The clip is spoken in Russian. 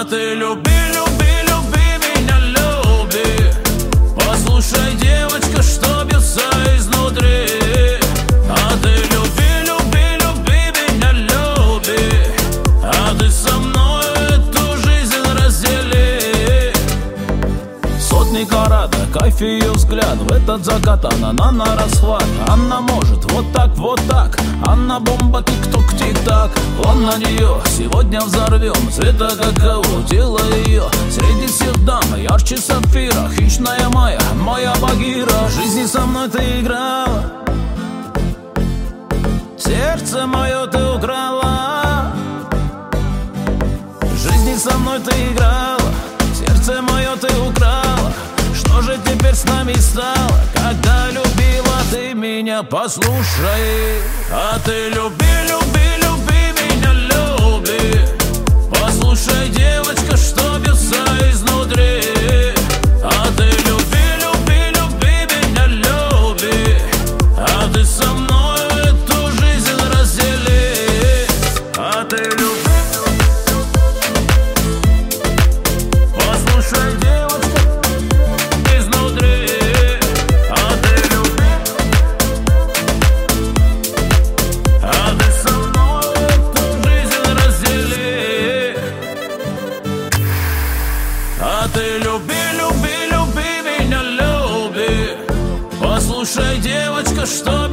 ты люби, люби, люби меня, люби. Послушай, девочка, что бьется изнутри. А ты люби, люби, люби меня, люби. А ты со мной эту жизнь раздели. Сотни карата, кайф ее взгляд. В этот закат она на расхват. Она может вот так. Она бомба, тик-ток, тик-так. Он на нее, сегодня взорвем. Цвета какао, тело ее среди всех дам ярче сапфира. Хищная моя Багира. В жизни со мной ты играла, сердце мое ты украла. В жизни со мной ты играла, сердце мое ты украла. Что же теперь с нами стало, когда любила ты меня? Послушай, а ты люби, люби, люби меня, люби. Послушай, девочка, что бьется изнутри. А ты люби, люби, люби меня, люби. А ты со мной эту жизнь раздели. А ты люби, послушай, девочка, изнутри. А ты люби, а ты со мной эту жизнь раздели. А ты люби, люби, люби меня, люби. Послушай, девочка, что